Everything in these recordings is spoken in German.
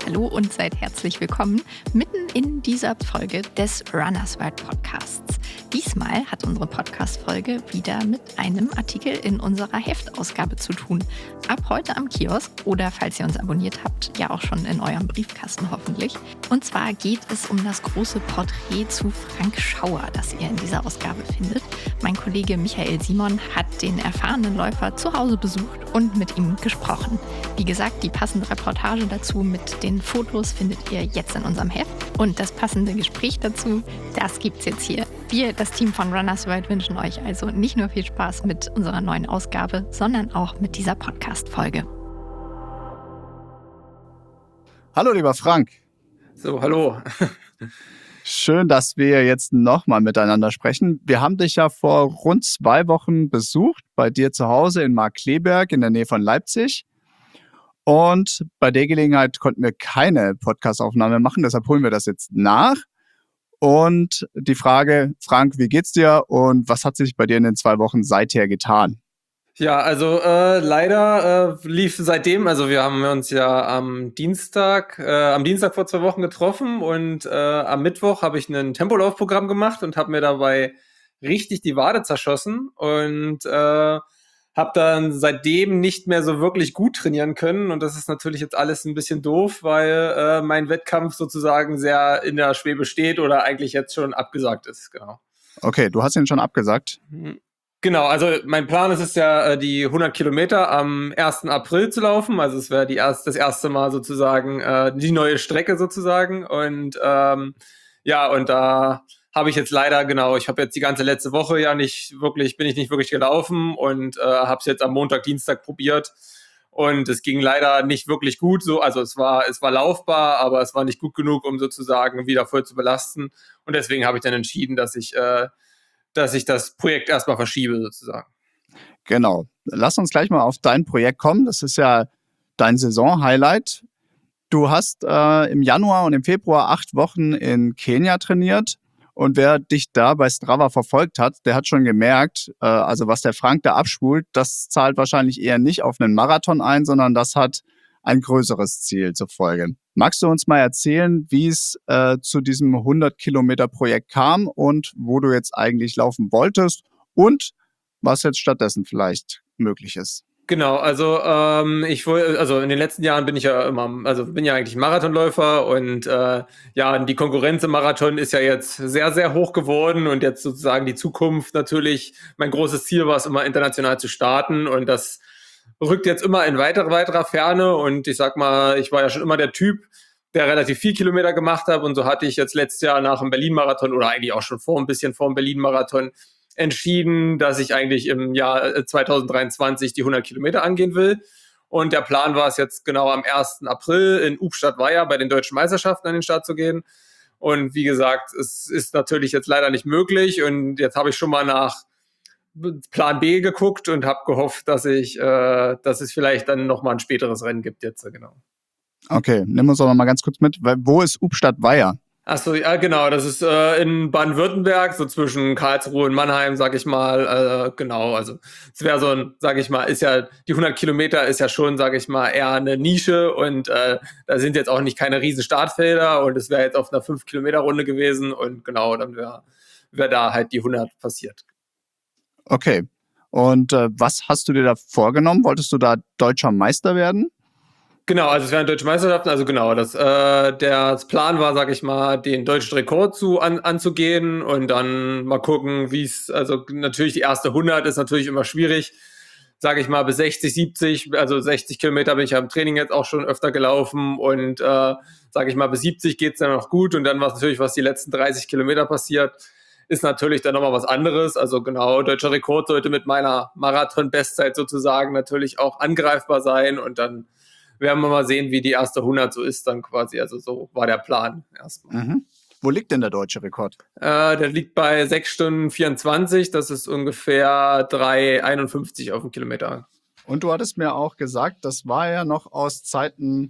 Hallo und seid herzlich willkommen mitten in dieser Folge des Runners World Podcasts. Diesmal hat unsere Podcast-Folge wieder mit einem Artikel in unserer Heftausgabe zu tun. Ab heute am Kiosk oder, falls ihr uns abonniert habt, ja auch schon in eurem Briefkasten hoffentlich. Und zwar geht es um das große Porträt zu Frank Schauer, das ihr in dieser Ausgabe findet. Mein Kollege Michael Simon hat den erfahrenen Läufer zu Hause besucht und mit ihm gesprochen. Wie gesagt, die passende Reportage dazu mit den Fotos findet ihr jetzt in unserem Heft. Und das passende Gespräch dazu, das gibt's jetzt hier. Wir, das Team von Runners World, wünschen euch also nicht nur viel Spaß mit unserer neuen Ausgabe, sondern auch mit dieser Podcast-Folge. Hallo, lieber Frank. So, hallo. Schön, dass wir jetzt nochmal miteinander sprechen. Wir haben dich ja vor rund 2 Wochen besucht, bei dir zu Hause in Markkleeberg in der Nähe von Leipzig. Und bei der Gelegenheit konnten wir keine Podcast-Aufnahme machen, deshalb holen wir das jetzt nach. Und die Frage, Frank, wie geht's dir und was hat sich bei dir in den 2 Wochen seither getan? Ja, also leider lief seitdem, also wir haben uns ja am Dienstag vor 2 Wochen getroffen und am Mittwoch habe ich ein Tempolaufprogramm gemacht und habe mir dabei richtig die Wade zerschossen und habe dann seitdem nicht mehr so wirklich gut trainieren können und das ist natürlich jetzt alles ein bisschen doof, weil mein Wettkampf sozusagen sehr in der Schwebe steht oder eigentlich jetzt schon abgesagt ist, genau. Okay, du hast ihn schon abgesagt? Genau, also mein Plan ist es ja, die 100 Kilometer am 1. April zu laufen. Also es wäre das erste Mal sozusagen die neue Strecke sozusagen. Und ja, und da habe ich jetzt leider, genau, ich habe jetzt die ganze letzte Woche bin ich nicht wirklich gelaufen und habe es jetzt am Montag, Dienstag probiert. Und es ging leider nicht wirklich gut. So, also es war laufbar, aber es war nicht gut genug, um sozusagen wieder voll zu belasten. Und deswegen habe ich dann entschieden, dass ich das Projekt erstmal verschiebe sozusagen. Genau. Lass uns gleich mal auf dein Projekt kommen. Das ist ja dein Saison-Highlight. Du hast im Januar und im Februar 8 Wochen in Kenia trainiert. Und wer dich da bei Strava verfolgt hat, der hat schon gemerkt, also was der Frank da abspult, das zahlt wahrscheinlich eher nicht auf einen Marathon ein, sondern das hat ein größeres Ziel zur Folge. Magst du uns mal erzählen, wie es zu diesem 100-Kilometer-Projekt kam und wo du jetzt eigentlich laufen wolltest und was jetzt stattdessen vielleicht möglich ist? Genau, also in den letzten Jahren bin ich ja bin ja eigentlich Marathonläufer und ja, die Konkurrenz im Marathon ist ja jetzt sehr, sehr hoch geworden und jetzt sozusagen die Zukunft natürlich, mein großes Ziel war es immer international zu starten und das rückt jetzt immer in weiterer Ferne und ich sag mal, ich war ja schon immer der Typ, der relativ viel Kilometer gemacht hat und so hatte ich jetzt letztes Jahr nach dem Berlin-Marathon oder eigentlich auch schon vor dem Berlin-Marathon entschieden, dass ich eigentlich im Jahr 2023 die 100 Kilometer angehen will. Und der Plan war es jetzt genau am 1. April in Ubstadt-Weiher bei den Deutschen Meisterschaften an den Start zu gehen. Und wie gesagt, es ist natürlich jetzt leider nicht möglich. Und jetzt habe ich schon mal nach Plan B geguckt und habe gehofft, dass es vielleicht dann nochmal ein späteres Rennen gibt jetzt, genau. Okay, nimm uns doch noch mal ganz kurz mit. Wo ist Ubstadt-Weiher? Achso, ja, genau, das ist in Baden-Württemberg, so zwischen Karlsruhe und Mannheim, sag ich mal, genau, also es wäre so ein, sag ich mal, ist ja, die 100 Kilometer ist ja schon, sag ich mal, eher eine Nische und da sind jetzt auch nicht keine riesen Startfelder und es wäre jetzt auf einer 5-Kilometer-Runde gewesen und genau, dann wäre da halt die 100 passiert. Okay, und was hast du dir da vorgenommen? Wolltest du da deutscher Meister werden? Genau, also es wären deutsche Meisterschaften, also genau, der Plan war, sag ich mal, den deutschen Rekord anzugehen und dann mal gucken, also natürlich die erste 100 ist natürlich immer schwierig, sag ich mal, bis 60, 70, also 60 Kilometer bin ich ja im Training jetzt auch schon öfter gelaufen und sag ich mal, bis 70 geht's dann noch gut und dann was die letzten 30 Kilometer passiert, ist natürlich dann nochmal was anderes, also genau, deutscher Rekord sollte mit meiner Marathon-Bestzeit sozusagen natürlich auch angreifbar sein und dann werden wir mal sehen, wie die erste 100 so ist dann quasi. Also so war der Plan erstmal. Mhm. Wo liegt denn der deutsche Rekord? Der liegt bei 6 Stunden 24. Das ist ungefähr 3,51 auf dem Kilometer. Und du hattest mir auch gesagt, das war ja noch aus Zeiten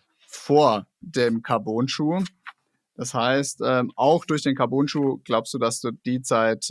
vor dem Carbon-Schuh. Das heißt, auch durch den Carbon-Schuh glaubst du, dass du die Zeit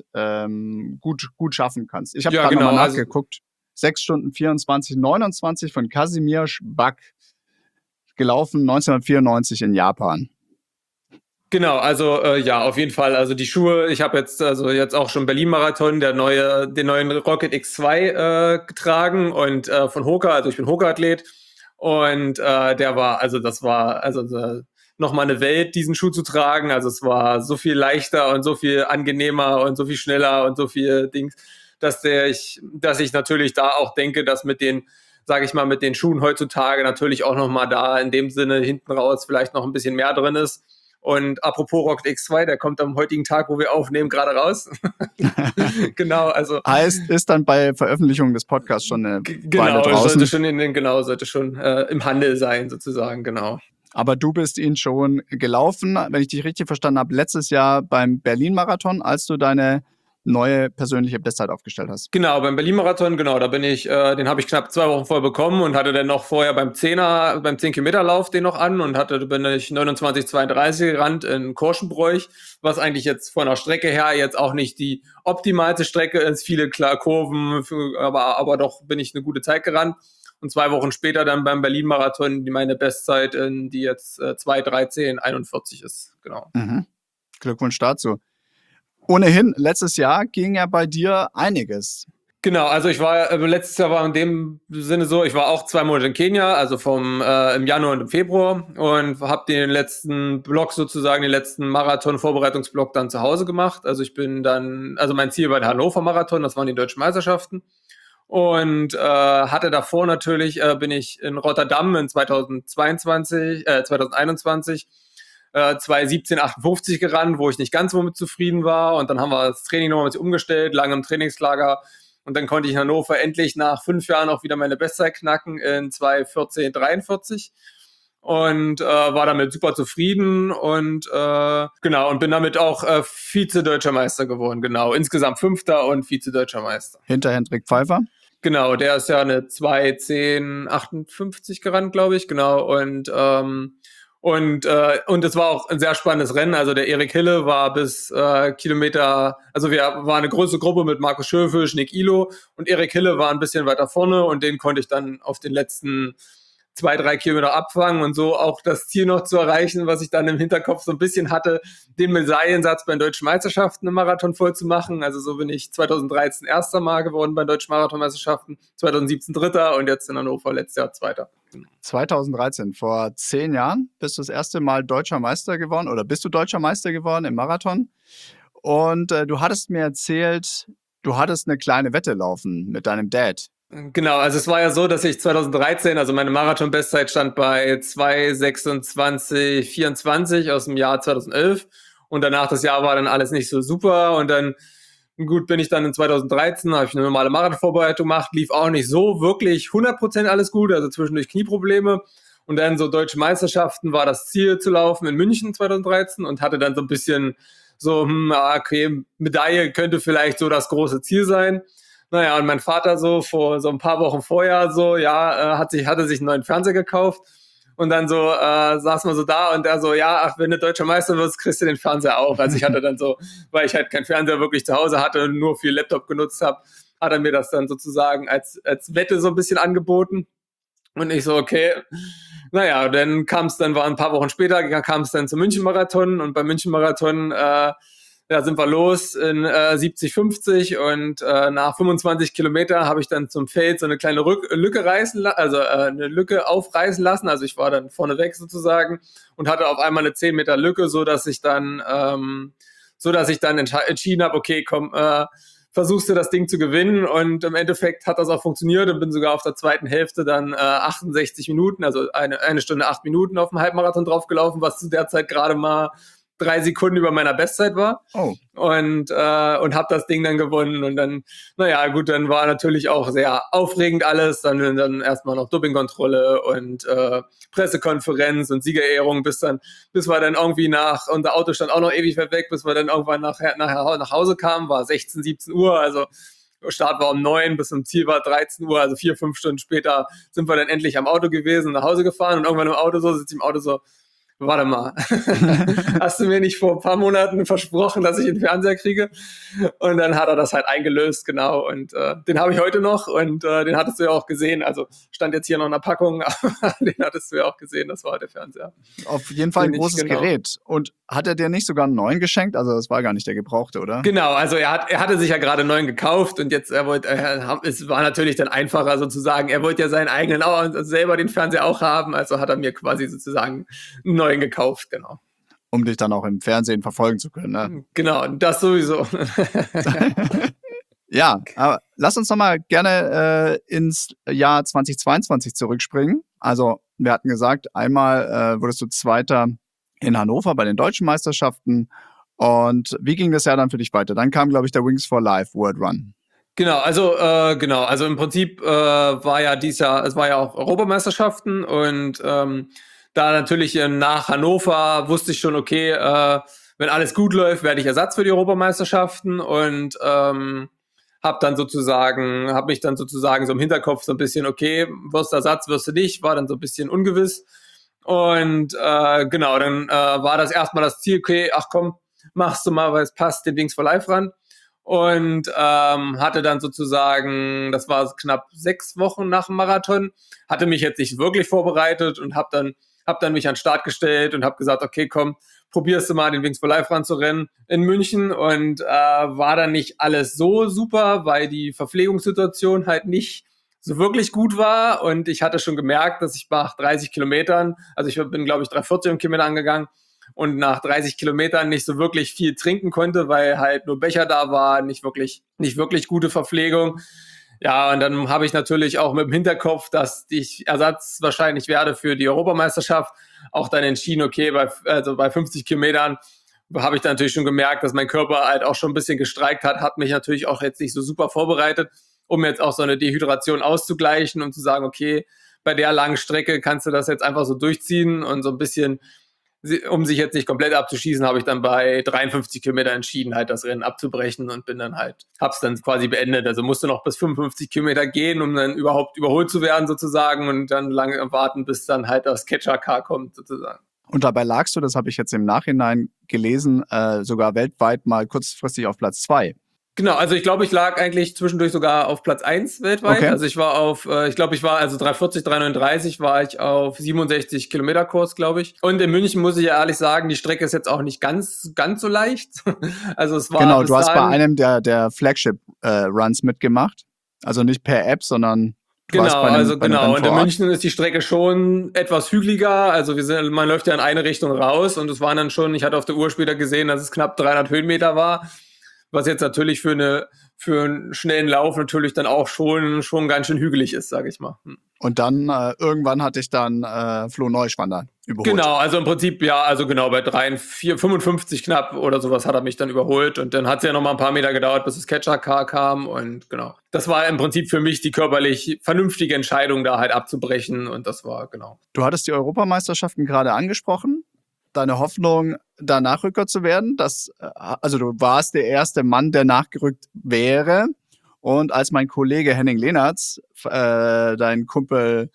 gut schaffen kannst. Ich habe gerade nochmal nachgeguckt. 6 Stunden 24, 29 von Kasimir Bak. gelaufen 1994 in Japan. Genau, also ja, auf jeden Fall. Also die Schuhe, ich habe jetzt auch schon Berlin-Marathon, den neuen Rocket X2 getragen und von Hoka, also ich bin Hoka-Athlet und das war nochmal eine Welt, diesen Schuh zu tragen. Also es war so viel leichter und so viel angenehmer und so viel schneller und so viel Dings, dass ich natürlich da auch denke, dass mit den Schuhen heutzutage natürlich auch nochmal da in dem Sinne hinten raus vielleicht noch ein bisschen mehr drin ist. Und apropos Rocket X2, der kommt am heutigen Tag, wo wir aufnehmen, gerade raus. Genau, also. Heißt, ist dann bei Veröffentlichung des Podcasts schon eine Weile draußen? Sollte schon im Handel sein, sozusagen, genau. Aber du bist ihn schon gelaufen, wenn ich dich richtig verstanden habe, letztes Jahr beim Berlin-Marathon, als du deine neue persönliche Bestzeit aufgestellt hast. Genau, beim Berlin-Marathon, genau, da bin ich, den habe ich knapp 2 Wochen vorher bekommen und hatte dann noch vorher beim 10-Kilometer-Lauf den noch an und bin ich 29,32 gerannt in Korschenbroich, was eigentlich jetzt von der Strecke her jetzt auch nicht die optimalste Strecke ist, viele Kurven, aber doch bin ich eine gute Zeit gerannt. Und 2 Wochen später dann beim Berlin-Marathon meine Bestzeit, die jetzt 2:13:41 ist, genau. Mhm. Glückwunsch dazu. Ohnehin, letztes Jahr ging ja bei dir einiges. Genau, also letztes Jahr war in dem Sinne so, ich war auch 2 Monate in Kenia, also im Januar und im Februar und habe den letzten Marathon-Vorbereitungsblock dann zu Hause gemacht. Also mein Ziel war der Hannover Marathon, das waren die deutschen Meisterschaften. Und hatte davor natürlich, bin ich in Rotterdam in 2021 2:17:58 gerannt, wo ich nicht ganz so mit zufrieden war. Und dann haben wir das Training nochmal ein bisschen umgestellt, lange im Trainingslager. Und dann konnte ich in Hannover endlich nach 5 Jahren auch wieder meine Bestzeit knacken in 2:14:43. Und war damit super zufrieden und und bin damit auch Vize-Deutscher Meister geworden. Genau, insgesamt 5. und Vize-Deutscher Meister. Hinter Hendrik Pfeiffer? Genau, der ist ja eine 2:10:58 gerannt, glaube ich, genau. Und es war auch ein sehr spannendes Rennen. Also der Erik Hille war bis Kilometer, also wir waren eine große Gruppe mit Markus Schöfisch, Nick Ilo und Erik Hille war ein bisschen weiter vorne und den konnte ich dann auf den letzten 2-3 Kilometer abfangen und so auch das Ziel noch zu erreichen, was ich dann im Hinterkopf so ein bisschen hatte, den Medaillensatz bei den Deutschen Meisterschaften im Marathon voll zu machen. Also so bin ich 2013 erster Mal geworden bei den Deutschen Marathonmeisterschaften, 2017 Dritter und jetzt in Hannover letztes Jahr Zweiter. 2013, vor 10 Jahren, bist du das erste Mal Deutscher Meister geworden oder bist du Deutscher Meister geworden im Marathon. Und du hattest mir erzählt, du hattest eine kleine Wette laufen mit deinem Dad. Genau, also es war ja so, dass ich 2013, also meine Marathon-Bestzeit stand bei 2:26:24 aus dem Jahr 2011 und danach das Jahr war dann alles nicht so super und dann bin ich dann in 2013, habe ich eine normale Marathonvorbereitung gemacht, lief auch nicht so wirklich 100% alles gut, also zwischendurch Knieprobleme und dann so Deutsche Meisterschaften war das Ziel zu laufen in München 2013 und hatte dann so ein bisschen so, okay, Medaille könnte vielleicht so das große Ziel sein. Naja, und mein Vater so ein paar Wochen vorher hatte sich einen neuen Fernseher gekauft und dann so saß man so da und er so, wenn du Deutscher Meister wirst, kriegst du den Fernseher auch. Also ich hatte dann so, weil ich halt keinen Fernseher wirklich zu Hause hatte und nur viel Laptop genutzt habe, hat er mir das dann sozusagen als Wette so ein bisschen angeboten. Und ich so, okay. Naja, dann war ein paar Wochen später, kam es dann zum München-Marathon und beim München-Marathon sind wir los in 70:50 und nach 25 Kilometer habe ich dann zum Feld so eine kleine eine Lücke aufreißen lassen. Also ich war dann vorneweg sozusagen und hatte auf einmal eine 10 Meter Lücke, so dass ich dann entschieden habe, okay, komm, versuchst du das Ding zu gewinnen und im Endeffekt hat das auch funktioniert und bin sogar auf der zweiten Hälfte dann 68 Minuten, also eine Stunde 8 Minuten auf dem Halbmarathon draufgelaufen, was zu der Zeit gerade mal 3 Sekunden über meiner Bestzeit war. Oh. Und habe das Ding dann gewonnen und dann, dann war natürlich auch sehr aufregend alles, dann erstmal noch Dopingkontrolle und Pressekonferenz und Siegerehrung, bis wir dann irgendwie unser Auto stand auch noch ewig weit weg, bis wir dann irgendwann nach Hause kamen, war 16, 17 Uhr, also Start war um 9, bis zum Ziel war 13 Uhr, also 4-5 Stunden später sind wir dann endlich am Auto gewesen, nach Hause gefahren und irgendwann im Auto sitze ich im Auto so, warte mal, hast du mir nicht vor ein paar Monaten versprochen, dass ich einen Fernseher kriege? Und dann hat er das halt eingelöst, genau. Und den habe ich heute noch und den hattest du ja auch gesehen. Also stand jetzt hier noch in der Packung, aber den hattest du ja auch gesehen, das war der Fernseher. Auf jeden Fall ein großes Gerät. Und hat er dir nicht sogar einen neuen geschenkt? Also das war gar nicht der gebrauchte, oder? Genau, also er hatte sich ja gerade einen neuen gekauft und jetzt es war natürlich dann einfacher sozusagen, er wollte ja seinen eigenen auch selber den Fernseher auch haben, also hat er mir quasi sozusagen einen neuen gekauft, genau. Um dich dann auch im Fernsehen verfolgen zu können, ne? Genau, das sowieso. Ja, aber lass uns nochmal gerne ins Jahr 2022 zurückspringen. Also wir hatten gesagt, einmal wurdest du Zweiter in Hannover bei den deutschen Meisterschaften. Und wie ging das Jahr dann für dich weiter? Dann kam, glaube ich, der Wings for Life World Run. Genau, also im Prinzip war ja dieses Jahr, es war ja auch Europameisterschaften und da natürlich nach Hannover wusste ich schon, okay, wenn alles gut läuft, werde ich Ersatz für die Europameisterschaften und habe mich dann sozusagen so im Hinterkopf so ein bisschen, okay, wirst du Ersatz, wirst du nicht, war dann so ein bisschen ungewiss und genau, dann war das erstmal das Ziel, okay, ach komm, machst du mal, weil es passt, den Wings for Life Run. Und hatte dann sozusagen, das war knapp 6 Wochen nach dem Marathon, hatte mich jetzt nicht wirklich vorbereitet und hab dann mich an den Start gestellt und habe gesagt, okay, komm, probierst du mal den Wings for Life Run zu rennen in München und war dann nicht alles so super, weil die Verpflegungssituation halt nicht so wirklich gut war und ich hatte schon gemerkt, dass ich nach 30 Kilometern, also ich bin glaube ich 3,40 Kilometer angegangen, und nach 30 Kilometern nicht so wirklich viel trinken konnte, weil halt nur Becher da war, nicht wirklich gute Verpflegung. Ja, und dann habe ich natürlich auch mit dem Hinterkopf, dass ich Ersatz wahrscheinlich werde für die Europameisterschaft, auch dann entschieden, okay, bei 50 Kilometern habe ich dann natürlich schon gemerkt, dass mein Körper halt auch schon ein bisschen gestreikt hat mich natürlich auch jetzt nicht so super vorbereitet, um jetzt auch so eine Dehydration auszugleichen und zu sagen, okay, bei der langen Strecke kannst du das jetzt einfach so durchziehen und so ein bisschen, um sich jetzt nicht komplett abzuschießen, habe ich dann bei 53 Kilometer entschieden, halt das Rennen abzubrechen und hab's dann quasi beendet. Also musste noch bis 55 Kilometer gehen, um dann überhaupt überholt zu werden sozusagen und dann lange warten, bis dann halt das Catcher-Car kommt sozusagen. Und dabei lagst du, das habe ich jetzt im Nachhinein gelesen, sogar weltweit mal kurzfristig auf Platz 2. Genau, also ich glaube, ich lag eigentlich zwischendurch sogar auf Platz 1 weltweit. Okay. Also ich war also 340, 339 war ich auf 67 Kilometer Kurs, glaube ich. Und in München muss ich ja ehrlich sagen, die Strecke ist jetzt auch nicht ganz so leicht. Also es war genau, du hast bei einem der Flagship-Runs mitgemacht. Also nicht per App, sondern genau. Und in München ist die Strecke schon etwas hügeliger. Also man läuft ja in eine Richtung raus und es waren dann schon, ich hatte auf der Uhr später gesehen, dass es knapp 300 Höhenmeter war. Was jetzt natürlich für einen schnellen Lauf natürlich dann auch schon ganz schön hügelig ist, sage ich mal. Und dann irgendwann hatte ich dann Flo Neuschwander überholt. Genau, also im Prinzip, ja, also genau, bei 55 knapp oder sowas hat er mich dann überholt und dann hat es ja noch mal ein paar Meter gedauert, bis das Catcher-Car kam und genau. Das war im Prinzip für mich die körperlich vernünftige Entscheidung, da halt abzubrechen und das war, genau. Du hattest die Europameisterschaften gerade angesprochen. Deine Hoffnung, da Nachrücker zu werden, also du warst der erste Mann, der nachgerückt wäre. Und als mein Kollege Henning Lehnertz, dein Kumpel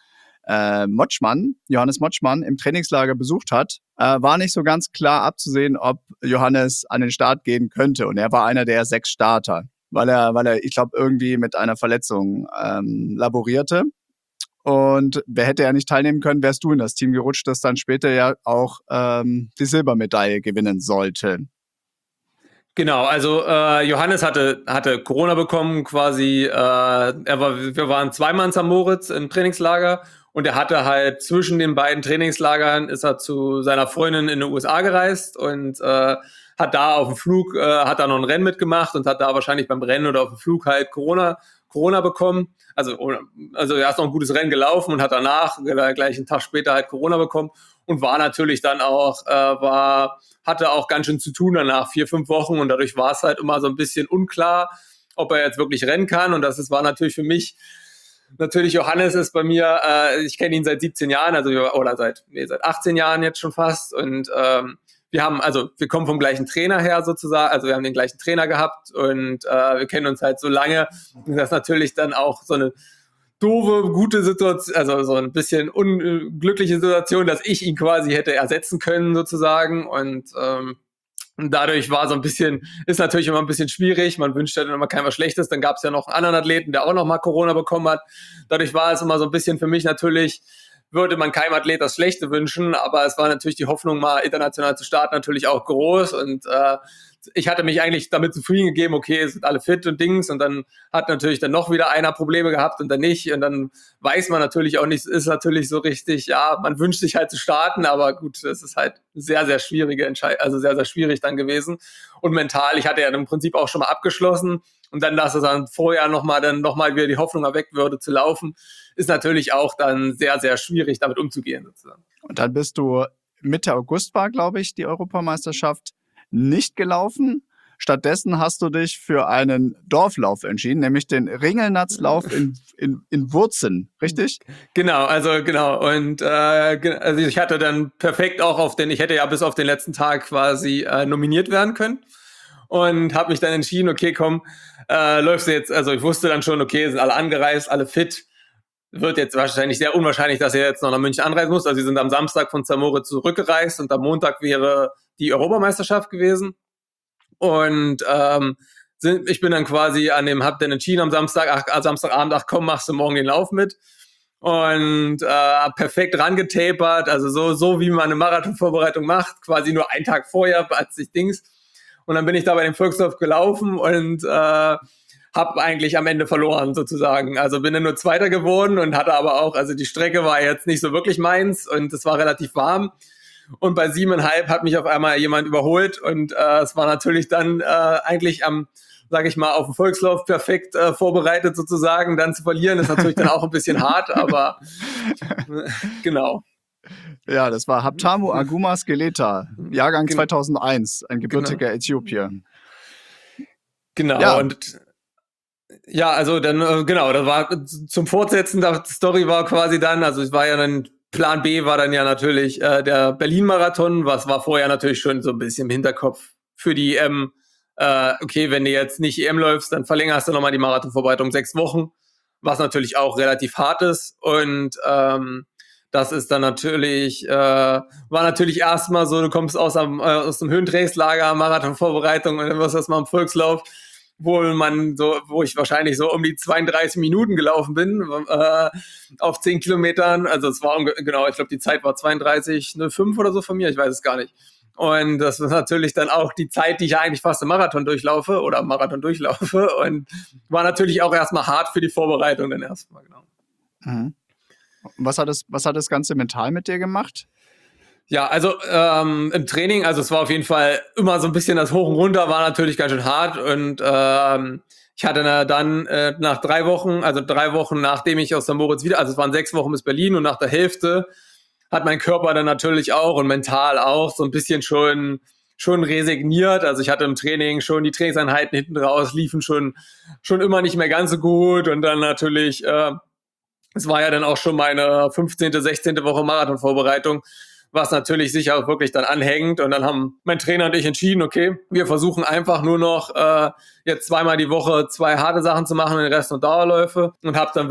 Johannes Motschmann, im Trainingslager besucht hat, war nicht so ganz klar abzusehen, ob Johannes an den Start gehen könnte. Und er war einer der 6 Starter, weil er ich glaube, irgendwie mit einer Verletzung laborierte. Und wer hätte ja nicht teilnehmen können, wärst du in das Team gerutscht, das dann später ja auch die Silbermedaille gewinnen sollte. Genau, also Johannes hatte Corona bekommen quasi. Wir waren zweimal in St. Moritz im Trainingslager und er hatte halt zwischen den beiden Trainingslagern ist er zu seiner Freundin in den USA gereist und hat da auf dem Flug hat da noch ein Rennen mitgemacht und hat da wahrscheinlich beim Rennen oder auf dem Flug halt Corona bekommen. Also er ist noch ein gutes Rennen gelaufen und hat danach, gleich einen Tag später halt Corona bekommen und war natürlich dann auch, hatte auch ganz schön zu tun danach, 4-5 Wochen und dadurch war es halt immer so ein bisschen unklar, ob er jetzt wirklich rennen kann und war natürlich für mich, natürlich Johannes ist bei mir, ich kenne ihn seit 17 Jahren, seit 18 Jahren jetzt schon fast und wir kommen vom gleichen Trainer her sozusagen, also wir haben den gleichen Trainer gehabt und wir kennen uns halt so lange, dass natürlich dann auch so eine doofe, gute Situation, also so ein bisschen unglückliche Situation, dass ich ihn quasi hätte ersetzen können sozusagen und dadurch war so ein bisschen, ist natürlich immer ein bisschen schwierig, man wünscht ja dann immer keinem was Schlechtes, dann gab es ja noch einen anderen Athleten, der auch noch mal Corona bekommen hat, dadurch war es immer so ein bisschen für mich natürlich, würde man keinem Athlet das Schlechte wünschen, aber es war natürlich die Hoffnung, mal international zu starten, natürlich auch groß und ich hatte mich eigentlich damit zufrieden gegeben, okay, sind alle fit und Dings und dann hat natürlich dann noch wieder einer Probleme gehabt und dann nicht und dann weiß man natürlich auch nicht, ist natürlich so richtig, ja, man wünscht sich halt zu starten, aber gut, es ist halt sehr, sehr schwierige Entscheidung, also sehr, sehr schwierig dann gewesen und mental, ich hatte ja im Prinzip auch schon mal abgeschlossen und dann, dass es dann vorher nochmal wieder die Hoffnung erweckt würde zu laufen, ist natürlich auch dann sehr, sehr schwierig damit umzugehen sozusagen. Und dann bist du Mitte August war, glaube ich, die Europameisterschaft nicht gelaufen. Stattdessen hast du dich für einen Dorflauf entschieden, nämlich den Ringelnatzlauf in Wurzen, richtig? Genau. Und also ich hatte dann perfekt auch ich hätte ja bis auf den letzten Tag quasi nominiert werden können und habe mich dann entschieden, okay, komm, läufst du jetzt, also ich wusste dann schon, okay, sind alle angereist, alle fit. Wird jetzt wahrscheinlich sehr unwahrscheinlich, dass er jetzt noch nach München anreisen muss. Also sie sind am Samstag von Zamora zurückgereist und am Montag wäre die Europameisterschaft gewesen. Und ich bin dann quasi hab dann entschieden am Samstagabend, komm, machst du morgen den Lauf mit. Und perfekt rangetapert, also so wie man eine Marathonvorbereitung macht, quasi nur einen Tag vorher als ich Dings. Und dann bin ich da bei dem Volkslauf gelaufen und habe eigentlich am Ende verloren sozusagen. Also bin dann nur Zweiter geworden und hatte aber auch, also die Strecke war jetzt nicht so wirklich meins und es war relativ warm. Und bei 7,5 hat mich auf einmal jemand überholt und es war natürlich dann eigentlich sage ich mal, auf dem Volkslauf perfekt vorbereitet sozusagen. Dann zu verlieren ist natürlich dann auch ein bisschen hart, aber genau. Ja, das war Habtamu Aguma Skeleta, Jahrgang 2001, ein gebürtiger Äthiopier. Genau, ja. Und ja, also dann, genau, das war zum Fortsetzen, die Story war quasi dann, also es war ja dann, Plan B war dann ja natürlich der Berlin-Marathon, was war vorher natürlich schon so ein bisschen im Hinterkopf für die EM. Okay, wenn du jetzt nicht EM läufst, dann verlängerst du nochmal die Marathonvorbereitung 6 Wochen, was natürlich auch relativ hart ist und das ist dann natürlich, war natürlich erstmal so, du kommst aus dem Höhentrainingslager, Marathonvorbereitung und dann wirst du erstmal im Volkslauf, wo ich wahrscheinlich so um die 32 Minuten gelaufen bin, auf 10 Kilometern. Also es war, genau, ich glaube, die Zeit war 32,05 oder so von mir, ich weiß es gar nicht. Und das ist natürlich dann auch die Zeit, die ich eigentlich fast im Marathon durchlaufe und war natürlich auch erstmal hart für die Vorbereitung dann erstmal, genau. Mhm. Was hat das Ganze mental mit dir gemacht? Ja, also im Training, also es war auf jeden Fall immer so ein bisschen das Hoch und Runter, war natürlich ganz schön hart und ich hatte dann nach 3 Wochen, also 3 Wochen nachdem ich aus St. Moritz also es waren 6 Wochen bis Berlin und nach der Hälfte hat mein Körper dann natürlich auch und mental auch so ein bisschen schon resigniert. Also ich hatte im Training schon die Trainingseinheiten hinten raus, liefen schon immer nicht mehr ganz so gut und dann natürlich, es war ja dann auch schon meine 15., 16. Woche Marathonvorbereitung, was natürlich sicher auch wirklich dann anhängt. Und dann haben mein Trainer und ich entschieden, okay, wir versuchen einfach nur noch jetzt 2-mal die Woche 2 harte Sachen zu machen, den Rest nur Dauerläufe. Und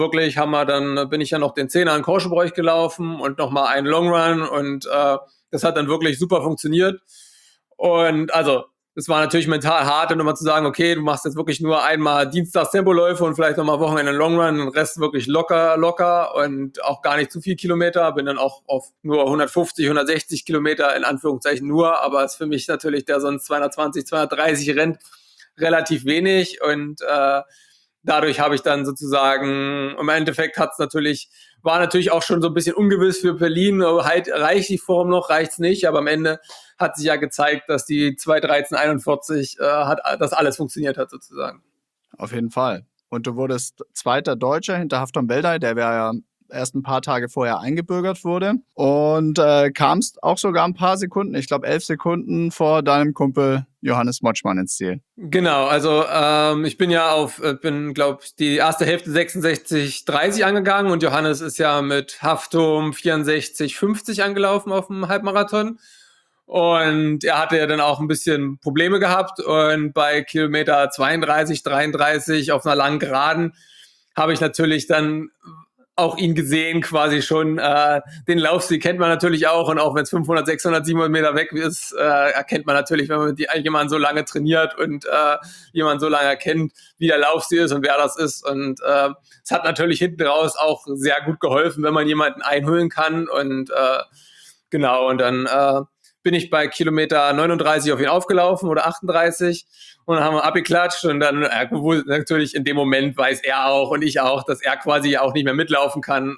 bin ich ja noch den 10er in Korschenbräuch gelaufen und nochmal einen Long Run. Und das hat dann wirklich super funktioniert. Und also es war natürlich mental hart, dann nochmal zu sagen, okay, du machst jetzt wirklich nur einmal Dienstags Tempoläufe und vielleicht nochmal Wochenende Long Run, den Rest wirklich locker und auch gar nicht zu viel Kilometer. Bin dann auch auf nur 150, 160 Kilometer in Anführungszeichen nur, aber ist für mich natürlich, der sonst 220, 230 rennt, relativ wenig und dadurch habe ich dann sozusagen, im Endeffekt war natürlich auch schon so ein bisschen ungewiss für Berlin, halt reicht die Form noch, reicht's nicht, aber am Ende hat sich ja gezeigt, dass die 2:13:41 dass alles funktioniert hat sozusagen. Auf jeden Fall. Und du wurdest zweiter Deutscher hinter Hafton Beldey, der ja erst ein paar Tage vorher eingebürgert wurde und kamst auch sogar ein paar Sekunden, ich glaube 11 Sekunden vor deinem Kumpel Johannes Motschmann ins Ziel. Genau, also ich bin glaube ich, die erste Hälfte 66:30 angegangen und Johannes ist ja mit Haftum 64:50 angelaufen auf dem Halbmarathon. Und er hatte ja dann auch ein bisschen Probleme gehabt und bei Kilometer 32, 33 auf einer langen Geraden habe ich natürlich dann auch ihn gesehen, quasi schon. Den Laufstil kennt man natürlich auch, und auch wenn es 500, 600, 700 Meter weg ist, erkennt man natürlich, wenn man mit jemanden so lange trainiert und jemanden so lange kennt, wie der Laufstil ist und wer das ist. Und es hat natürlich hinten raus auch sehr gut geholfen, wenn man jemanden einholen kann. Und genau, und dann bin ich bei Kilometer 39 auf ihn aufgelaufen oder 38. Und dann haben wir abgeklatscht, und dann natürlich in dem Moment weiß er auch und ich auch, dass er quasi auch nicht mehr mitlaufen kann.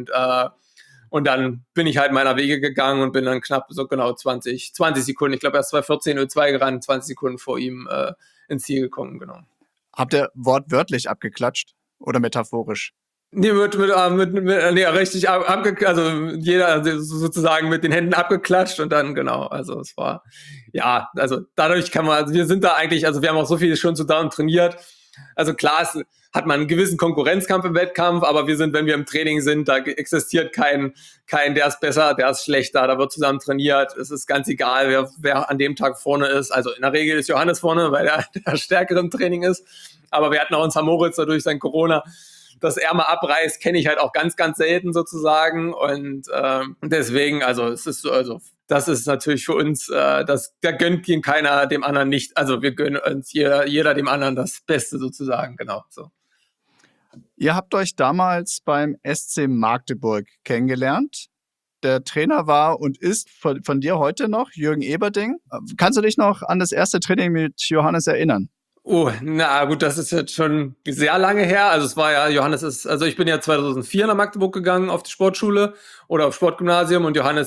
Und dann bin ich halt meiner Wege gegangen und bin dann knapp so genau 20 Sekunden, ich glaube erst 2:14:02 gerannt, 20 Sekunden vor ihm ins Ziel gekommen, genau. Habt ihr wortwörtlich abgeklatscht oder metaphorisch? Nee, richtig also jeder sozusagen mit den Händen abgeklatscht, und dann, genau, also es war, ja, also dadurch kann man, also wir sind da eigentlich, also wir haben auch so viel schon zusammen trainiert, also klar, hat man einen gewissen Konkurrenzkampf im Wettkampf, aber wir sind, wenn wir im Training sind, da existiert kein, der ist besser, der ist schlechter, da wird zusammen trainiert, es ist ganz egal, wer an dem Tag vorne ist, also in der Regel ist Johannes vorne, weil der stärkere im Training ist, aber wir hatten auch uns Moritz dadurch sein Corona, dass er mal abreißt, kenne ich halt auch ganz, ganz selten sozusagen, und deswegen, also es ist so, also das ist natürlich für uns, da gönnt ihm keiner dem anderen nicht, also wir gönnen uns jeder dem anderen das Beste sozusagen, genau so. Ihr habt euch damals beim SC Magdeburg kennengelernt. Der Trainer war und ist von dir heute noch Jürgen Eberding. Kannst du dich noch an das erste Training mit Johannes erinnern? Oh, na gut, das ist jetzt schon sehr lange her. Also es war ja, also ich bin ja 2004 nach Magdeburg gegangen auf die Sportschule oder auf Sportgymnasium, und Johannes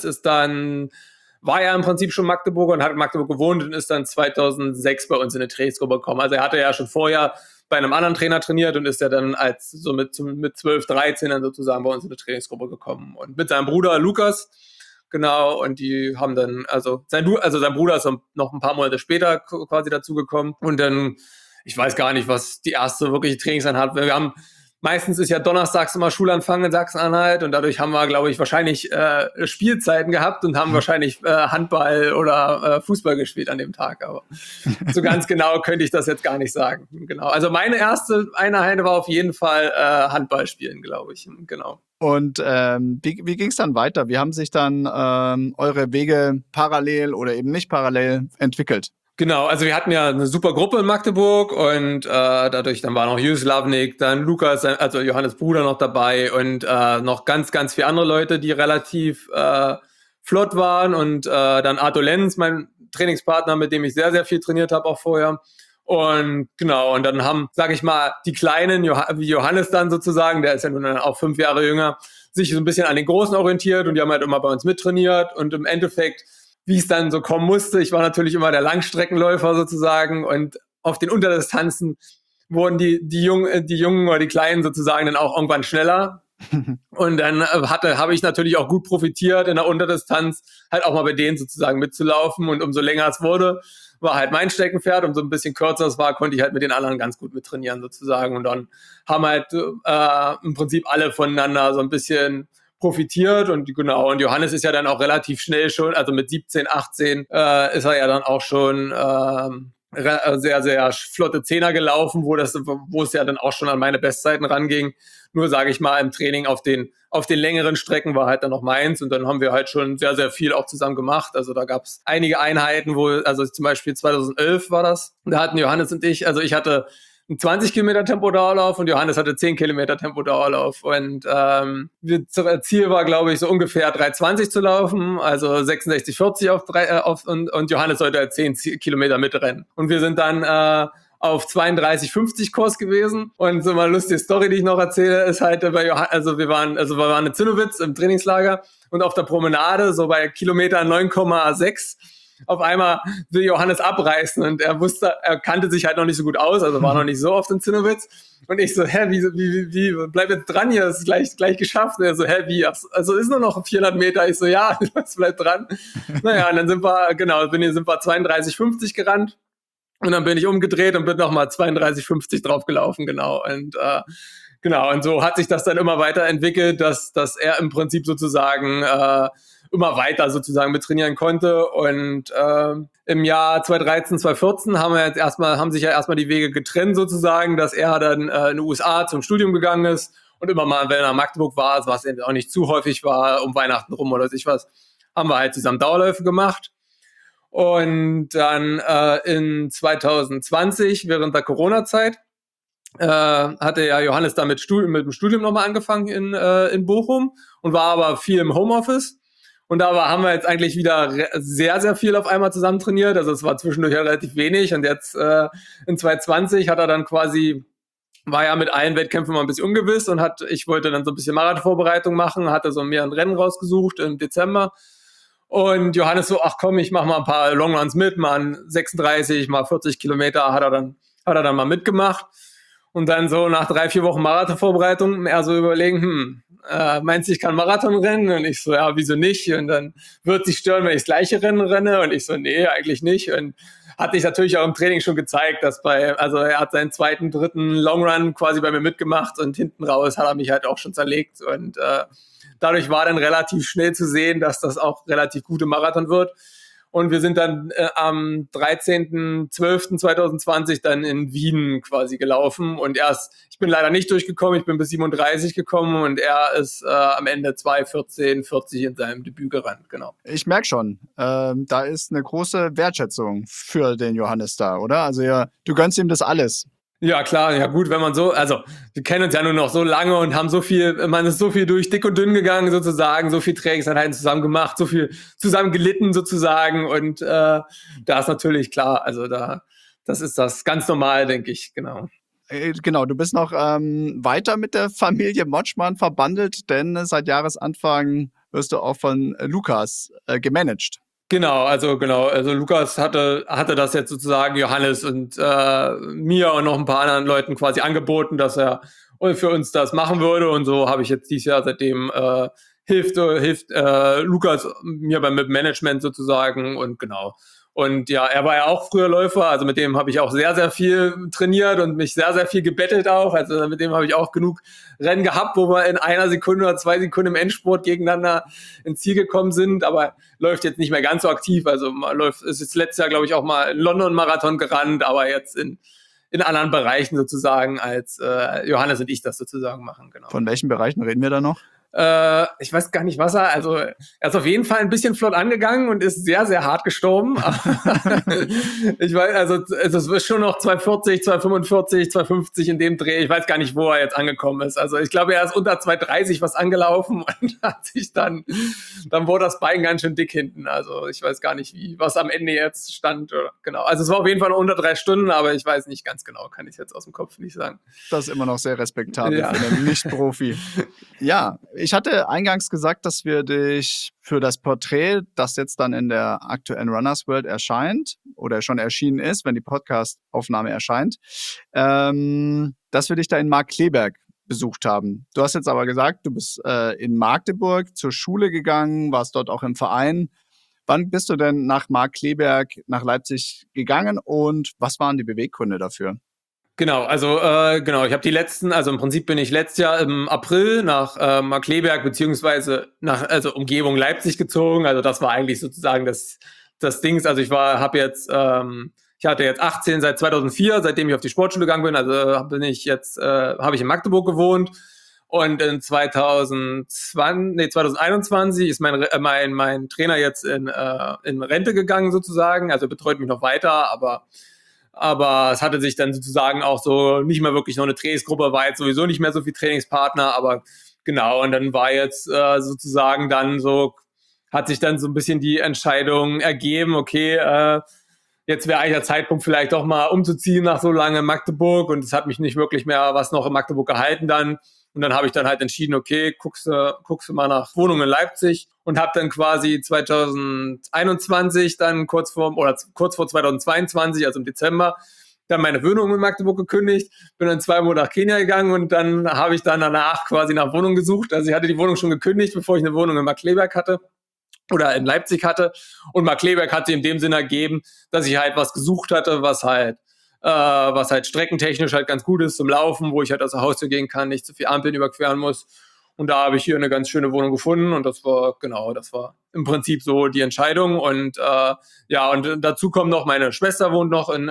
war ja im Prinzip schon Magdeburger und hat in Magdeburg gewohnt und ist dann 2006 bei uns in eine Trainingsgruppe gekommen. Also er hatte ja schon vorher bei einem anderen Trainer trainiert und ist ja dann mit 12, 13 dann sozusagen bei uns in eine Trainingsgruppe gekommen. Und mit seinem Bruder Lukas, genau, und die haben dann, also sein Bruder ist noch ein paar Monate später quasi dazugekommen, und dann, ich weiß gar nicht, was die erste wirkliche Trainingseinheit war. Meistens ist ja donnerstags immer Schulanfang in Sachsen-Anhalt, und dadurch haben wir, glaube ich, wahrscheinlich Spielzeiten gehabt und haben wahrscheinlich Handball oder Fußball gespielt an dem Tag, aber so ganz genau könnte ich das jetzt gar nicht sagen. Genau. Also meine erste Einheit war auf jeden Fall Handball spielen, glaube ich. Genau. Und wie ging es dann weiter? Wie haben sich dann eure Wege parallel oder eben nicht parallel entwickelt? Genau, also wir hatten ja eine super Gruppe in Magdeburg, und dadurch, dann war noch Jus Lavnik, dann Lukas, also Johannes Bruder noch dabei, und noch ganz, ganz viele andere Leute, die relativ flott waren, und dann Arthur Lenz, mein Trainingspartner, mit dem ich sehr, sehr viel trainiert habe auch vorher. Und genau, und dann haben, sag ich mal, die Kleinen, wie Johannes dann sozusagen, der ist ja nun auch 5 Jahre jünger, sich so ein bisschen an den Großen orientiert, und die haben halt immer bei uns mittrainiert, und im Endeffekt, wie es dann so kommen musste, ich war natürlich immer der Langstreckenläufer sozusagen, und auf den Unterdistanzen wurden die Jungen oder die Kleinen sozusagen dann auch irgendwann schneller. Und dann habe ich natürlich auch gut profitiert in der Unterdistanz, halt auch mal bei denen sozusagen mitzulaufen, und umso länger es wurde, war halt mein Steckenpferd, umso ein bisschen kürzer es war, konnte ich halt mit den anderen ganz gut mittrainieren sozusagen, und dann haben halt im Prinzip alle voneinander so ein bisschen profitiert, und genau, und Johannes ist ja dann auch relativ schnell schon, also mit 17, 18 ist er ja dann auch schon sehr, sehr flotte Zehner gelaufen, wo es ja dann auch schon an meine Bestzeiten ranging. Nur, sage ich mal, im Training auf den längeren Strecken war halt dann noch meins, und dann haben wir halt schon sehr, sehr viel auch zusammen gemacht. Also da gab es einige Einheiten, also zum Beispiel 2011 war das, da hatten Johannes und ich, also ich hatte einen 20 Kilometer Tempodauerlauf und Johannes hatte 10 Kilometer Tempodauerlauf, und Ziel war, glaube ich, so ungefähr 3,20 zu laufen, also 66,40 und Johannes sollte halt 10 Kilometer mitrennen, und wir sind dann auf 32,50 Kurs gewesen, und so mal eine lustige Story, die ich noch erzähle, ist halt wir waren in Zinnowitz im Trainingslager, und auf der Promenade, so bei Kilometer 9,6, auf einmal will Johannes abreißen, und er kannte sich halt noch nicht so gut aus, also war noch nicht so oft in Zinnowitz, und ich so, wie, bleib jetzt dran hier, das ist gleich geschafft, und er so, wie, also ist nur noch 400 Meter, ich so, ja, bleib dran, naja, und dann sind wir 32,50 gerannt, und dann bin ich umgedreht und bin nochmal 32,50 draufgelaufen, genau, und und so hat sich das dann immer weiterentwickelt, dass er im Prinzip sozusagen immer weiter sozusagen mit trainieren konnte. Und im Jahr 2013, 2014 haben sich ja erstmal die Wege getrennt sozusagen, dass er dann in die USA zum Studium gegangen ist und immer mal, wenn er in Magdeburg war, was eben auch nicht zu häufig war, um Weihnachten rum oder sich was, haben wir halt zusammen Dauerläufe gemacht. Und dann in 2020, während der Corona-Zeit, hatte ja Johannes da mit dem Studium nochmal angefangen in Bochum und war aber viel im Homeoffice. Und da haben wir jetzt eigentlich wieder sehr, sehr viel auf einmal zusammen trainiert. Also es war zwischendurch ja relativ wenig. Und jetzt in 2020 hat er dann war ja mit allen Wettkämpfen mal ein bisschen ungewiss und ich wollte dann so ein bisschen Marathonvorbereitung machen, hatte so mir ein Rennen rausgesucht im Dezember. Und Johannes so, ach komm, ich mache mal ein paar Longruns mit, mal 36, mal 40 Kilometer hat er dann mal mitgemacht. Und dann so nach 3-4 Wochen Marathonvorbereitung er so überlegen, meinst du, ich kann Marathon rennen? Und ich so, ja, wieso nicht? Und dann wird sich stören, wenn ich das gleiche Rennen renne. Und ich so, nee, eigentlich nicht. Und hatte ich natürlich auch im Training schon gezeigt, also er hat seinen 2., 3. Longrun quasi bei mir mitgemacht und hinten raus hat er mich halt auch schon zerlegt. Und dadurch war dann relativ schnell zu sehen, dass das auch relativ gute Marathon wird. Und wir sind dann am 13.12.2020 dann in Wien quasi gelaufen. Und ich bin leider nicht durchgekommen, ich bin bis 37 gekommen und er ist am Ende 2:14:40 in seinem Debüt gerannt, genau. Ich merke schon, da ist eine große Wertschätzung für den Johannes da, oder? Also ja, du gönnst ihm das alles. Ja, klar, ja gut, wenn man wir kennen uns ja nur noch so lange und haben man ist so viel durch dick und dünn gegangen sozusagen, so viel Trainingseinheiten zusammen gemacht, so viel zusammen gelitten sozusagen und da ist natürlich klar, also das ist das ganz normal, denke ich, genau. Genau, du bist noch weiter mit der Familie Motschmann verbandelt, denn seit Jahresanfang wirst du auch von Lukas gemanagt. Genau. Also Lukas hatte das jetzt sozusagen Johannes und mir und noch ein paar anderen Leuten quasi angeboten, dass er für uns das machen würde und so habe ich jetzt dieses Jahr seitdem hilft Lukas mir beim Management sozusagen und genau. Und ja, er war ja auch früher Läufer, also mit dem habe ich auch sehr, sehr viel trainiert und mich sehr, sehr viel gebettelt auch. Also mit dem habe ich auch genug Rennen gehabt, wo wir in 1 Sekunde oder 2 Sekunden im Endspurt gegeneinander ins Ziel gekommen sind, aber läuft jetzt nicht mehr ganz so aktiv. Also ist jetzt letztes Jahr, glaube ich, auch mal in London-Marathon gerannt, aber jetzt in anderen Bereichen sozusagen, als Johannes und ich das sozusagen machen. Genau. Von welchen Bereichen reden wir da noch? Ich weiß gar nicht, er ist auf jeden Fall ein bisschen flott angegangen und ist sehr, sehr hart gestorben. Ich weiß, also es ist schon noch 2:40, 2:45, 2:50 in dem Dreh. Ich weiß gar nicht, wo er jetzt angekommen ist. Also ich glaube, er ist unter 2:30 was angelaufen und hat sich dann wurde das Bein ganz schön dick hinten. Also ich weiß gar nicht, was am Ende jetzt stand. Genau. Also es war auf jeden Fall noch unter 3 Stunden, aber ich weiß nicht ganz genau, kann ich jetzt aus dem Kopf nicht sagen. Das ist immer noch sehr respektabel für einen Nicht-Profi. Ja, ich hatte eingangs gesagt, dass wir dich für das Porträt, das jetzt dann in der aktuellen Runners World erscheint oder schon erschienen ist, wenn die Podcast-Aufnahme erscheint, dass wir dich da in Markkleeberg besucht haben. Du hast jetzt aber gesagt, du bist in Magdeburg zur Schule gegangen, warst dort auch im Verein. Wann bist du denn nach Markkleeberg, nach Leipzig gegangen und was waren die Beweggründe dafür? Genau, also ich habe im Prinzip bin ich letztes Jahr im April nach Markkleeberg beziehungsweise nach Umgebung Leipzig gezogen. Also das war eigentlich sozusagen das Ding. Also ich hatte jetzt 18 seit 2004, seitdem ich auf die Sportschule gegangen bin. Also habe ich in Magdeburg gewohnt und in 2021 ist mein Trainer jetzt in Rente gegangen sozusagen. Also betreut mich noch weiter, aber es hatte sich dann sozusagen auch so nicht mehr wirklich noch eine Trainingsgruppe, war jetzt sowieso nicht mehr so viel Trainingspartner, aber genau, und dann war jetzt sozusagen dann so, hat sich dann so ein bisschen die Entscheidung ergeben, okay, jetzt wäre eigentlich der Zeitpunkt vielleicht doch mal umzuziehen nach so lange Magdeburg und es hat mich nicht wirklich mehr was noch in Magdeburg gehalten dann. Und dann habe ich dann halt entschieden, okay, guckst du mal nach Wohnungen in Leipzig und habe dann quasi 2021 dann kurz vor 2022, also im Dezember, dann meine Wohnung in Magdeburg gekündigt, bin dann 2 Monate nach Kenia gegangen und dann habe ich dann danach quasi nach Wohnung gesucht. Also ich hatte die Wohnung schon gekündigt, bevor ich eine Wohnung in Markkleeberg hatte oder in Leipzig hatte. Und Markkleeberg hat sich in dem Sinne ergeben, dass ich halt was gesucht hatte, was halt streckentechnisch halt ganz gut ist zum Laufen, wo ich halt aus der Haustür gehen kann, nicht zu viel Ampeln überqueren muss. Und da habe ich hier eine ganz schöne Wohnung gefunden und das war im Prinzip so die Entscheidung. Und und dazu kommt noch, meine Schwester wohnt noch in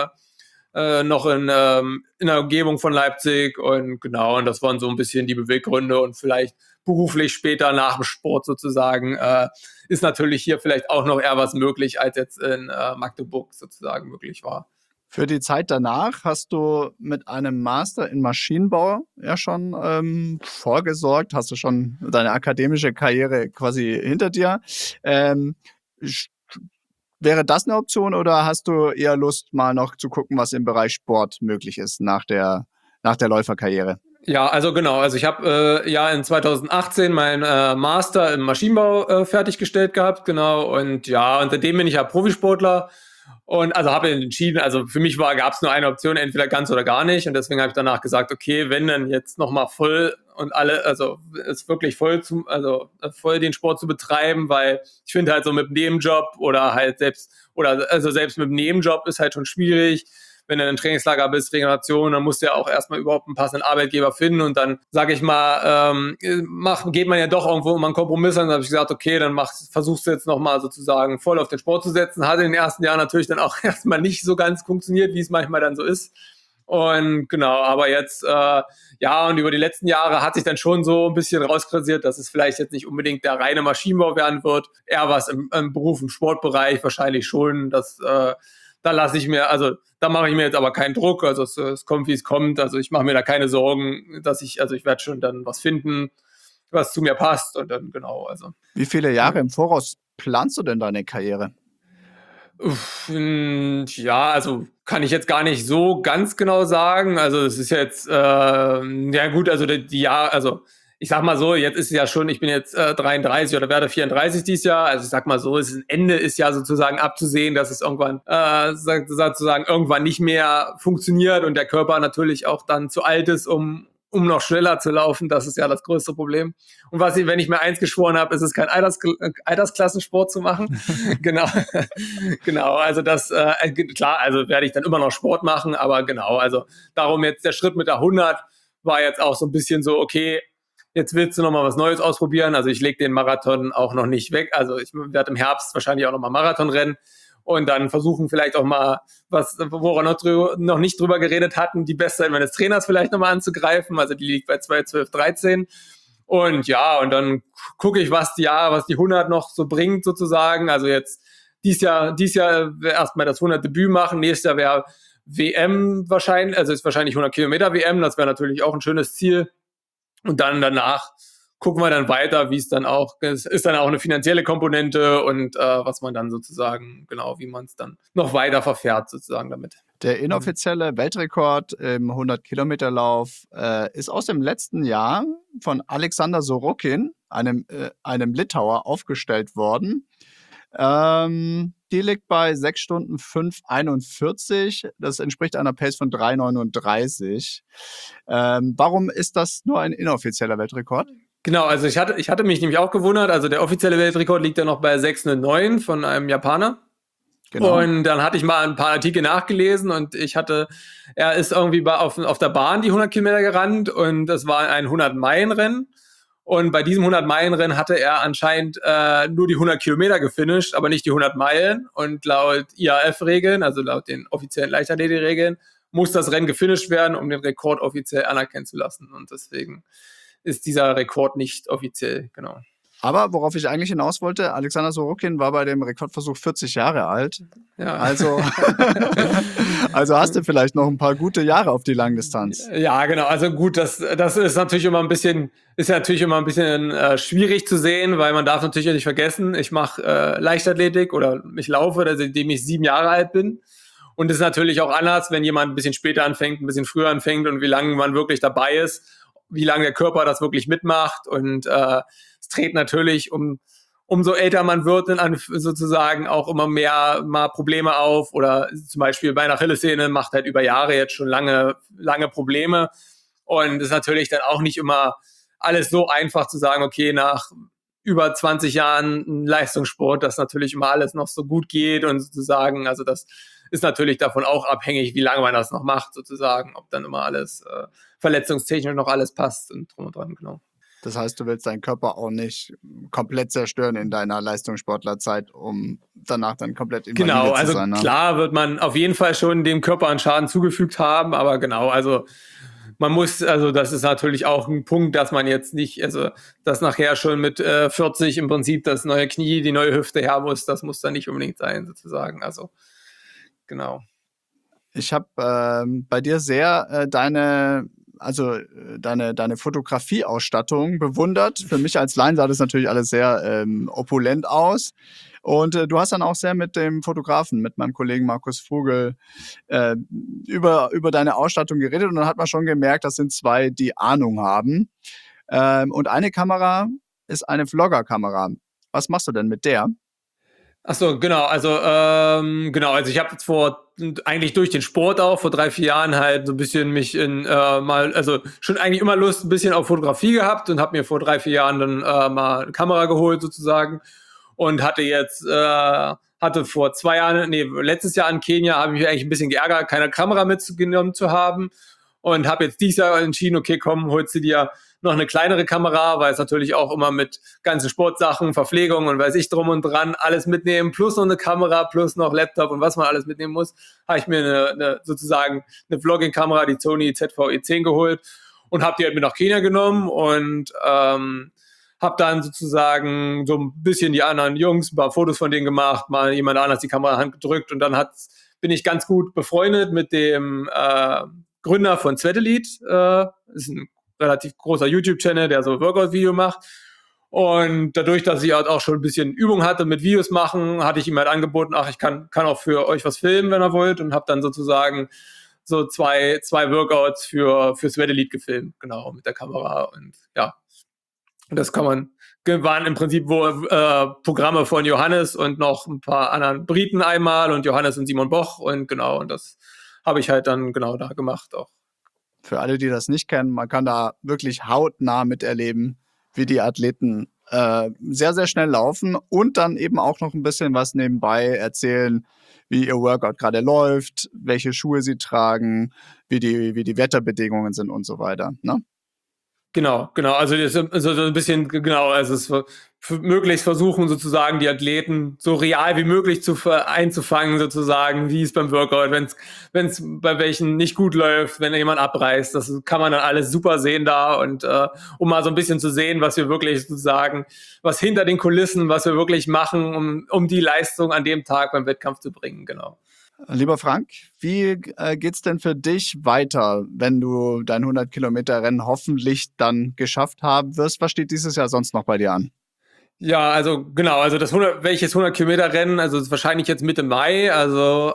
der Umgebung von Leipzig, und genau, und das waren so ein bisschen die Beweggründe, und vielleicht beruflich später nach dem Sport sozusagen ist natürlich hier vielleicht auch noch eher was möglich, als jetzt in Magdeburg sozusagen möglich war. Für die Zeit danach hast du mit einem Master in Maschinenbau ja schon vorgesorgt, hast du schon deine akademische Karriere quasi hinter dir. Wäre das eine Option, oder hast du eher Lust, mal noch zu gucken, was im Bereich Sport möglich ist nach der Läuferkarriere? Ja, also genau. Also ich habe in 2018 meinen Master im Maschinenbau fertiggestellt gehabt, genau. Und ja, und seitdem bin ich ja Profisportler. Und also habe entschieden, also für mich gab es nur eine Option, entweder ganz oder gar nicht. Und deswegen habe ich danach gesagt, okay, wenn dann jetzt nochmal voll und also es wirklich voll den Sport zu betreiben, weil ich finde halt so mit dem Nebenjob selbst mit dem Nebenjob ist halt schon schwierig. Wenn du in einem Trainingslager bist, Regeneration, dann musst du ja auch erstmal überhaupt einen passenden Arbeitgeber finden, und dann, sage ich mal, geht man ja doch irgendwo immer einen Kompromiss an. Dann habe ich gesagt, okay, dann versuchst du jetzt nochmal sozusagen voll auf den Sport zu setzen. Hat in den ersten Jahren natürlich dann auch erstmal nicht so ganz funktioniert, wie es manchmal dann so ist. Und genau, aber jetzt, und über die letzten Jahre hat sich dann schon so ein bisschen rauskristallisiert, dass es vielleicht jetzt nicht unbedingt der reine Maschinenbau werden wird, eher was im Beruf, im Sportbereich wahrscheinlich schon, da mache ich mir jetzt aber keinen Druck, also es kommt, wie es kommt, also ich mache mir da keine Sorgen, ich werde schon dann was finden, was zu mir passt, und dann genau, also. Wie viele Jahre im Voraus planst du denn deine Karriere? Ja, also kann ich jetzt gar nicht so ganz genau sagen, also es ist jetzt, also ich sag mal so, jetzt ist es ja schon, ich bin jetzt 33 oder werde 34 dieses Jahr. Also ich sag mal so, ein Ende ist ja sozusagen abzusehen, dass es irgendwann sozusagen irgendwann nicht mehr funktioniert und der Körper natürlich auch dann zu alt ist, um noch schneller zu laufen. Das ist ja das größte Problem. Und wenn ich mir eins geschworen habe, ist es kein Altersklassensport zu machen. Genau. Genau, also das, klar, also werde ich dann immer noch Sport machen, aber genau, also darum jetzt der Schritt mit der 100 war jetzt auch so ein bisschen so, okay, jetzt willst du noch mal was Neues ausprobieren. Also ich lege den Marathon auch noch nicht weg. Also ich werde im Herbst wahrscheinlich auch noch mal Marathon rennen und dann versuchen vielleicht auch mal was, woran wir noch nicht drüber geredet hatten, die Bestzeit meines Trainers vielleicht noch mal anzugreifen. Also die liegt bei 2:12:13. Und ja, und dann gucke ich, was die 100 noch so bringt sozusagen. Also jetzt dies Jahr erstmal das 100 Debüt machen. Nächstes Jahr wäre WM wahrscheinlich, also ist wahrscheinlich 100 Kilometer WM. Das wäre natürlich auch ein schönes Ziel. Und dann danach gucken wir dann weiter, es ist dann auch eine finanzielle Komponente und was man dann sozusagen, genau, wie man es dann noch weiter verfährt sozusagen damit. Der inoffizielle Weltrekord im 100-Kilometer-Lauf ist aus dem letzten Jahr von Alexander Sorokin, einem Litauer, aufgestellt worden. Die liegt bei 6 Stunden 5:41. Das entspricht einer Pace von 3:39. Warum ist das nur ein inoffizieller Weltrekord? Genau, also ich hatte mich nämlich auch gewundert. Also der offizielle Weltrekord liegt ja noch bei 6:09 von einem Japaner. Genau. Und dann hatte ich mal ein paar Artikel nachgelesen und er ist irgendwie auf der Bahn die 100 Kilometer gerannt und das war ein 100-Meilen-Rennen. Und bei diesem 100-Meilen-Rennen hatte er anscheinend nur die 100 Kilometer gefinisht, aber nicht die 100 Meilen. Und laut IAF-Regeln, also laut den offiziellen Leichtathletik-Regeln, muss das Rennen gefinisht werden, um den Rekord offiziell anerkennen zu lassen. Und deswegen ist dieser Rekord nicht offiziell, genau. Aber worauf ich eigentlich hinaus wollte, Alexander Sorokin war bei dem Rekordversuch 40 Jahre alt. Ja. Also hast du vielleicht noch ein paar gute Jahre auf die Langdistanz. Ja, genau. Also gut, das ist natürlich immer ein bisschen schwierig zu sehen, weil man darf natürlich nicht vergessen, ich mache Leichtathletik oder ich laufe, seitdem ich 7 Jahre alt bin. Und es ist natürlich auch anders, wenn jemand ein bisschen später anfängt, ein bisschen früher anfängt und wie lange man wirklich dabei ist, wie lange der Körper das wirklich mitmacht. Und es treten natürlich, umso älter man wird, dann sozusagen auch immer mehr mal Probleme auf. Oder zum Beispiel bei einer Achillessehne macht halt über Jahre jetzt schon lange Probleme. Und es ist natürlich dann auch nicht immer alles so einfach zu sagen, okay, nach über 20 Jahren Leistungssport, dass natürlich immer alles noch so gut geht und sozusagen, also das ist natürlich davon auch abhängig, wie lange man das noch macht, sozusagen, ob dann immer alles verletzungstechnisch noch alles passt und drum und dran, genau. Das heißt, du willst deinen Körper auch nicht komplett zerstören in deiner Leistungssportlerzeit, um danach dann komplett invalide Genau, zu also sein. Ne? klar wird man auf jeden Fall schon dem Körper einen Schaden zugefügt haben, aber genau, also man muss, also das ist natürlich auch ein Punkt, dass man jetzt nicht, also dass nachher schon mit 40 im Prinzip das neue Knie, die neue Hüfte her muss, das muss dann nicht unbedingt sein, sozusagen. Also genau. Ich habe bei dir sehr deine Fotografieausstattung bewundert. Für mich als Laien sah das natürlich alles sehr opulent aus. Und du hast dann auch sehr mit dem Fotografen, mit meinem Kollegen Markus Vogel, über deine Ausstattung geredet. Und dann hat man schon gemerkt, das sind zwei, die Ahnung haben. Und eine Kamera ist eine Vlogger-Kamera. Was machst du denn mit der? Ach so, genau, also ich habe jetzt eigentlich durch den Sport auch vor 3-4 Jahren halt so ein bisschen mich schon eigentlich immer Lust ein bisschen auf Fotografie gehabt und habe mir vor 3-4 Jahren dann mal eine Kamera geholt sozusagen und hatte vor 2 Jahren, letztes Jahr in Kenia habe ich mich eigentlich ein bisschen geärgert, keine Kamera mitgenommen zu haben und habe jetzt dieses Jahr entschieden, okay, komm, holst du dir noch eine kleinere Kamera, weil es natürlich auch immer mit ganzen Sportsachen, Verpflegung und weiß ich drum und dran alles mitnehmen, plus noch eine Kamera, plus noch Laptop und was man alles mitnehmen muss, habe ich mir eine Vlogging-Kamera, die Sony ZV-E10 geholt und habe die halt mit nach Kenia genommen und habe dann sozusagen so ein bisschen die anderen Jungs, ein paar Fotos von denen gemacht, mal jemand anders die Kamera in die Hand gedrückt und dann bin ich ganz gut befreundet mit dem Gründer von Swedelite, ist ein relativ großer YouTube-Channel, der so Workout-Video macht. Und dadurch, dass ich halt auch schon ein bisschen Übung hatte mit Videos machen, hatte ich ihm halt angeboten, ich kann auch für euch was filmen, wenn ihr wollt. Und habe dann sozusagen so zwei Workouts für Swedelite gefilmt, genau, mit der Kamera. Und ja, das waren im Prinzip Programme von Johannes und noch ein paar anderen Briten einmal und Johannes und Simon Boch. Und genau, und das habe ich halt dann genau da gemacht auch. Für alle, die das nicht kennen, man kann da wirklich hautnah miterleben, wie die Athleten sehr, sehr schnell laufen und dann eben auch noch ein bisschen was nebenbei erzählen, wie ihr Workout gerade läuft, welche Schuhe sie tragen, wie die Wetterbedingungen sind und so weiter. Ne? Genau. Also das ist so ein bisschen, genau, also es möglichst versuchen sozusagen die Athleten so real wie möglich einzufangen sozusagen, wie es beim Workout, wenn es bei welchen nicht gut läuft, wenn jemand abreißt, das kann man dann alles super sehen da und um mal so ein bisschen zu sehen, was wir wirklich sozusagen, was hinter den Kulissen, was wir wirklich machen, um die Leistung an dem Tag beim Wettkampf zu bringen, genau. Lieber Frank, wie geht's denn für dich weiter, wenn du dein 100-Kilometer-Rennen hoffentlich dann geschafft haben wirst? Was steht dieses Jahr sonst noch bei dir an? Ja, also genau, also welches 100-Kilometer-Rennen, also ist wahrscheinlich jetzt Mitte Mai, also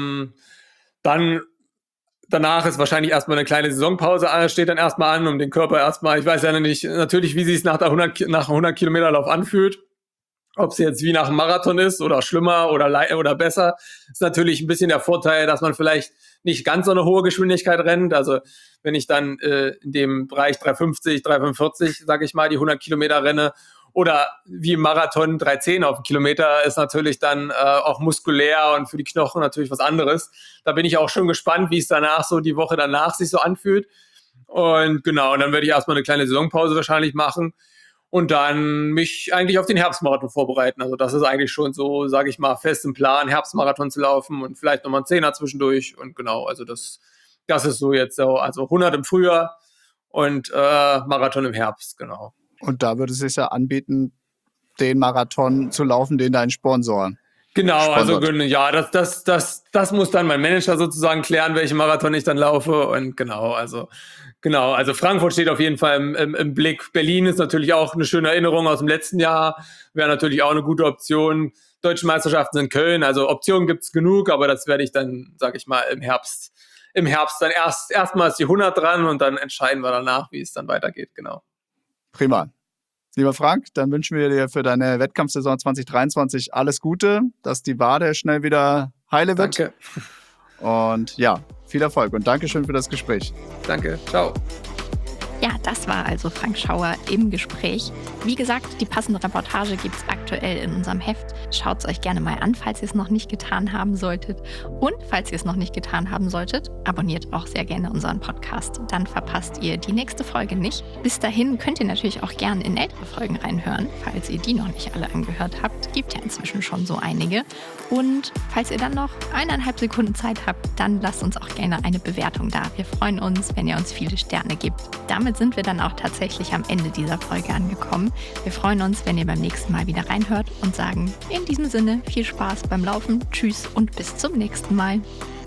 dann danach ist wahrscheinlich erstmal eine kleine Saisonpause, steht dann erstmal an, um den Körper erstmal, ich weiß ja nicht, natürlich, wie sich es nach 100 Kilometer-Lauf anfühlt. Ob es jetzt wie nach einem Marathon ist oder schlimmer oder besser, ist natürlich ein bisschen der Vorteil, dass man vielleicht nicht ganz so eine hohe Geschwindigkeit rennt. Also wenn ich dann in dem Bereich 350, 345, sage ich mal, die 100 Kilometer renne oder wie im Marathon 310 auf den Kilometer, ist natürlich dann auch muskulär und für die Knochen natürlich was anderes. Da bin ich auch schon gespannt, wie es danach so die Woche danach sich so anfühlt. Und genau, und dann werde ich erstmal eine kleine Saisonpause wahrscheinlich machen. Und dann mich eigentlich auf den Herbstmarathon vorbereiten. Also das ist eigentlich schon so, sage ich mal, fest im Plan, Herbstmarathon zu laufen und vielleicht nochmal einen 10er zwischendurch. Und genau, also das ist so jetzt so, also 100 im Frühjahr und Marathon im Herbst, genau. Und da würde es sich ja anbieten, den Marathon zu laufen, den dein Sponsor Genau, sponsort. also ja, das muss dann mein Manager sozusagen klären, welchen Marathon ich dann laufe. Und genau, also Frankfurt steht auf jeden Fall im Blick. Berlin ist natürlich auch eine schöne Erinnerung aus dem letzten Jahr. Wäre natürlich auch eine gute Option. Deutsche Meisterschaften in Köln, also Optionen gibt's genug, aber das werde ich dann, sage ich mal, im Herbst dann erstmal ist die 100 dran und dann entscheiden wir danach, wie es dann weitergeht, genau. Prima. Lieber Frank, dann wünschen wir dir für deine Wettkampfsaison 2023 alles Gute, dass die Wade schnell wieder heile wird. Danke. Und ja, viel Erfolg und Dankeschön für das Gespräch. Danke, ciao. Ja, Das war also Frank Schauer im Gespräch. Wie gesagt, die passende Reportage gibt es aktuell in unserem Heft. Schaut es euch gerne mal an, falls ihr es noch nicht getan haben solltet. Und falls ihr es noch nicht getan haben solltet, abonniert auch sehr gerne unseren Podcast. Dann verpasst ihr die nächste Folge nicht. Bis dahin könnt ihr natürlich auch gerne in ältere Folgen reinhören, falls ihr die noch nicht alle angehört habt. Gibt ja inzwischen schon so einige. Und falls ihr dann noch 1,5 Sekunden Zeit habt, dann lasst uns auch gerne eine Bewertung da. Wir freuen uns, wenn ihr uns viele Sterne gebt. Damit sind wir dann auch tatsächlich am Ende dieser Folge angekommen. Wir freuen uns, wenn ihr beim nächsten Mal wieder reinhört und sagen in diesem Sinne viel Spaß beim Laufen, tschüss und bis zum nächsten Mal.